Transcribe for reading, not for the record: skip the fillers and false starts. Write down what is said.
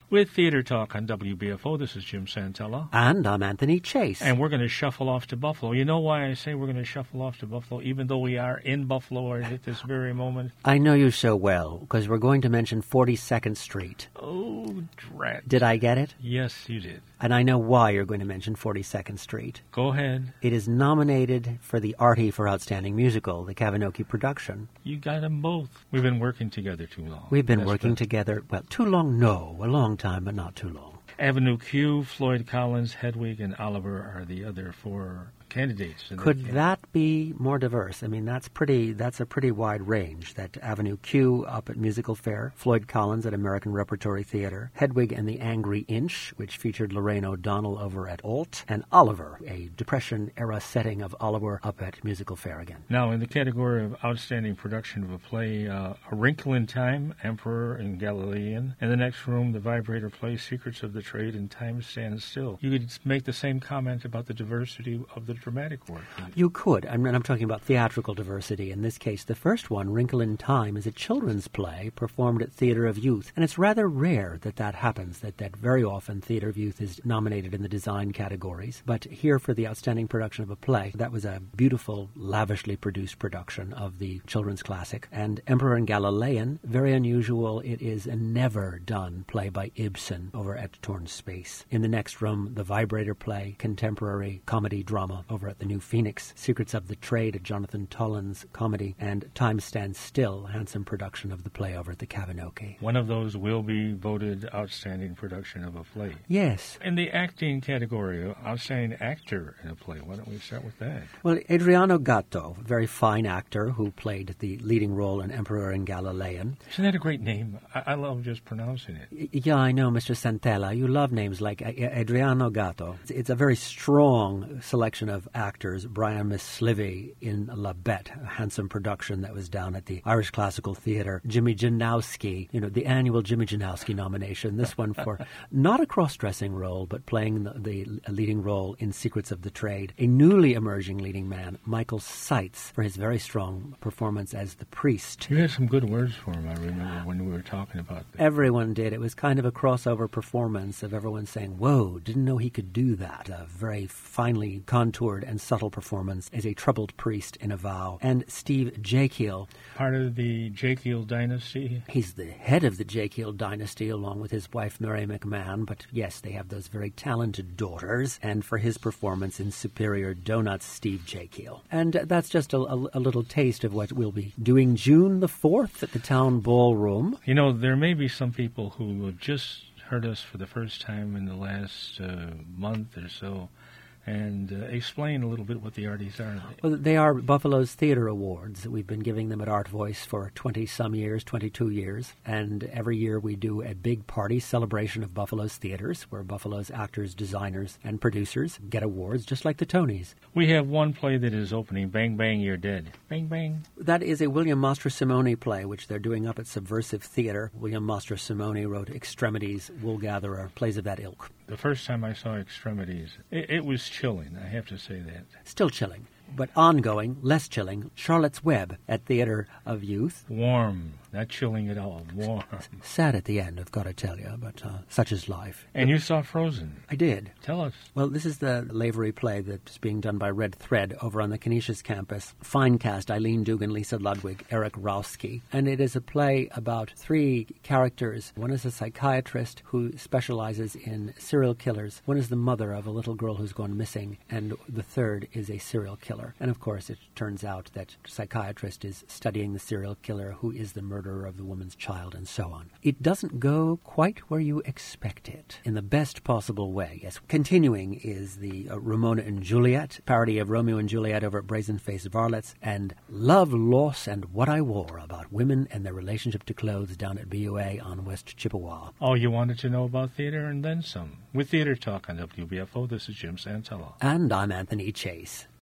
With Theater Talk on WBFO, this is Jim Santella. And I'm Anthony Chase. And we're going to shuffle off to Buffalo. You know why I say we're going to shuffle off to Buffalo, even though we are in Buffalo right at this very moment? I know you so well, because we're going to mention 42nd Street. Oh, drat. Did I get it? Yes, you did. And I know why you're going to mention 42nd Street. Go ahead. It is nominated for the Artie for Outstanding Musical, the Kavinoky production. You got them both. We've been working together too long. We've been working together, well, too long, no. A long time, but not too long. Avenue Q, Floyd Collins, Hedwig, and Oliver are the other four candidates. Could that be more diverse? I mean, that's a pretty wide range. That Avenue Q up at Musical Fair, Floyd Collins at American Repertory Theater, Hedwig and the Angry Inch, which featured Lorraine O'Donnell over at Alt, and Oliver, a Depression-era setting of Oliver up at Musical Fair again. Now, in the category of Outstanding Production of a Play, A Wrinkle in Time, Emperor and Galilean. In the next room, the Vibrator play, Secrets of the Trade and Time Stands Still. You could make the same comment about the diversity of the dramatic work. You could. I'm talking about theatrical diversity. In this case, the first one, Wrinkle in Time, is a children's play performed at Theater of Youth. And it's rather rare that happens, that very often Theater of Youth is nominated in the design categories. But here for the Outstanding Production of a Play, that was a beautiful, lavishly produced production of the children's classic. And Emperor and Galilean, very unusual. It is a never-done play by Ibsen over at Torn Space. In the next room, the Vibrator play, contemporary comedy drama over at the New Phoenix, Secrets of the Trade, a Jonathan Tollins comedy, and Time Stands Still, a handsome production of the play over at the Kavinoky. One of those will be voted Outstanding Production of a Play. Yes. In the acting category, Outstanding Actor in a Play, why don't we start with that? Well, Adriano Gatto, a very fine actor who played the leading role in Emperor and Galilean. Isn't that a great name? I love just pronouncing it. Yeah, I know, Mr. Santella. You love names like Adriano Gatto. It's a very strong selection of actors. Brian Mislivy in La Bête, a handsome production that was down at the Irish Classical Theatre. Jimmy Janowski, the annual Jimmy Janowski nomination. This one for not a cross-dressing role, but playing the leading role in Secrets of the Trade. A newly emerging leading man, Michael Seitz, for his very strong performance as the priest. You had some good words for him, I remember, when we were talking about that. Everyone did. It was kind of a crossover performance of everyone saying, whoa, didn't know he could do that. A very finely contoured and subtle performance as a troubled priest in a vow. And Steve Jekyll. Part of the Jekyll dynasty? He's the head of the Jekyll dynasty along with his wife Mary McMahon, but yes, they have those very talented daughters. And for his performance in Superior Donuts, Steve Jekyll. And that's just a little taste of what we'll be doing June the 4th at the Town Ballroom. There may be some people who have just heard us for the first time in the last month or so, and explain a little bit what the Arties are. Well, they are Buffalo's Theater Awards. We've been giving them at Art Voice for 20-some years, 22 years, and every year we do a big party celebration of Buffalo's theaters, where Buffalo's actors, designers, and producers get awards, just like the Tonys. We have one play that is opening, Bang Bang, You're Dead. Bang Bang. That is a William Mastrosimone play, which they're doing up at Subversive Theater. William Mastrosimone wrote Extremities, Woolgatherer, plays of that ilk. The first time I saw Extremities, it was chilling, I have to say that. Still chilling, but ongoing, less chilling, Charlotte's Web at Theater of Youth. Warm, not chilling at all, warm. Sad at the end, I've got to tell you, but such is life. And you saw Frozen. I did. Tell us. Well, this is the Lavery play that's being done by Red Thread over on the Canisius campus. Fine cast, Eileen Dugan, Lisa Ludwig, Eric Rowski. And it is a play about three characters. One is a psychiatrist who specializes in serial killers. One is the mother of a little girl who's gone missing. And the third is a serial killer. And of course, it turns out that psychiatrist is studying the serial killer who is the murderer of the woman's child, and so on. It doesn't go quite where you expect it, in the best possible way. Yes, continuing is the Ramona and Juliet, parody of Romeo and Juliet over at Brazen-Faced Varlets, and Love, Loss, and What I Wore, about women and their relationship to clothes down at BUA on West Chippewa. All you wanted to know about theater and then some. With Theater Talk on WBFO, this is Jim Santella. And I'm Anthony Chase.